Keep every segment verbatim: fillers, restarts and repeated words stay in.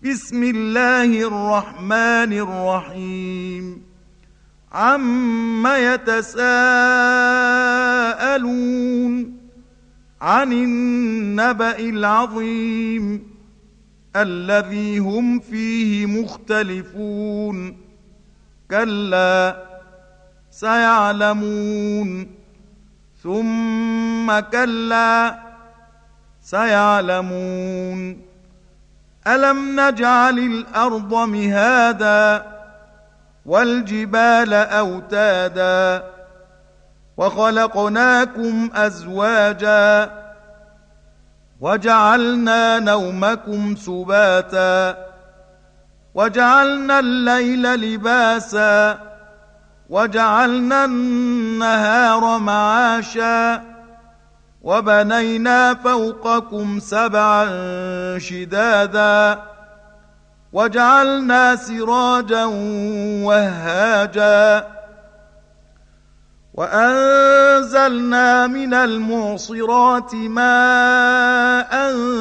بسم الله الرحمن الرحيم عم يتساءلون عن النبأ العظيم الذي هم فيه مختلفون كلا سيعلمون ثم كلا سيعلمون ألم نجعل الأرض مهادا والجبال أوتادا وخلقناكم أزواجا وجعلنا نومكم سباتا وجعلنا الليل لباسا وجعلنا النهار معاشا وبنينا فوقكم سبعا شدادا وجعلنا سراجا وهاجا وأنزلنا من المعصرات ماء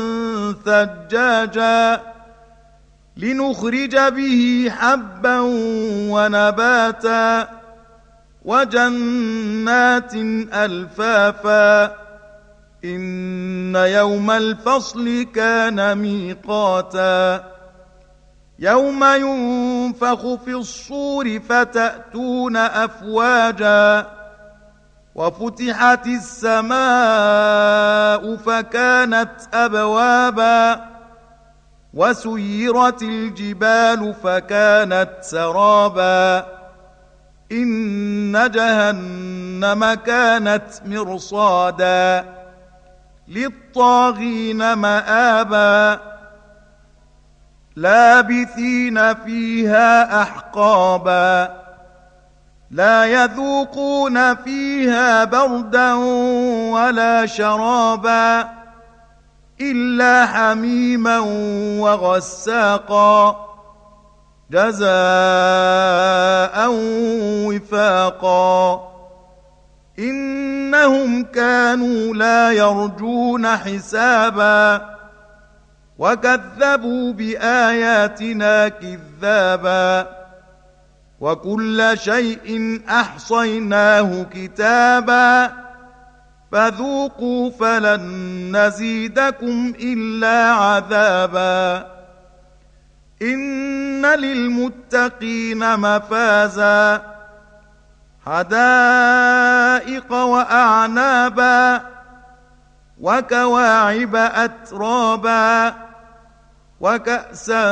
ثجاجا لنخرج به حبا ونباتا وجنات ألفافا إن يوم الفصل كان ميقاتا يوم ينفخ في الصور فتأتون أفواجا وفتحت السماء فكانت أبوابا وسيرت الجبال فكانت سرابا إن جهنم كانت مرصادا للطاغين مآبا لابثين فيها أحقابا لا يذوقون فيها بردا ولا شرابا إلا حميما وغساقا جزاء وفاقا إنهم كانوا لا يرجون حسابا وكذبوا بآياتنا كذابا وكل شيء أحصيناه كتابا فذوقوا فلن نزيدكم إلا عذابا إن للمتقين مفازا حدائق وأعنابا وكواعب أترابا وكأسا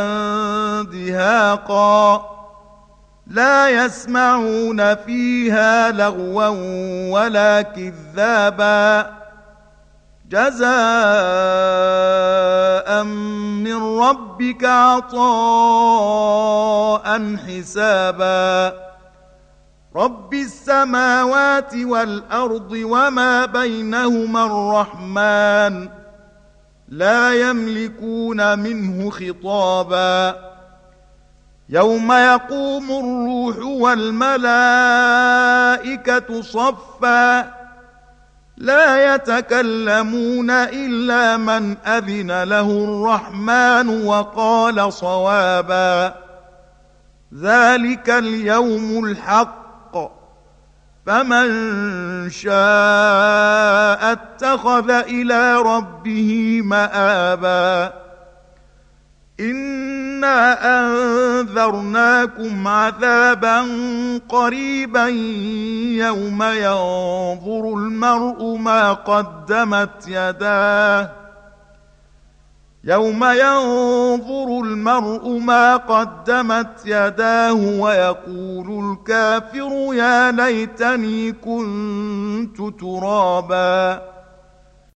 دهاقا لا يسمعون فيها لغوا ولا كذابا جزاء من ربك عطاء حسابا رب السماوات والأرض وما بينهما الرحمن لا يملكون منه خطابا يوم يقوم الروح والملائكة صفا لا يتكلمون إلا من أذن له الرحمن وقال صوابا ذلك اليوم الحق فمن شاء اتخذ إلى ربه مآبا إنا أنذرناكم عذابا قريبا يوم ينظر المرء ما قدمت يداه يوم ينظر المرء ما قدمت يداه ويقول الكافر يا ليتني كنت ترابا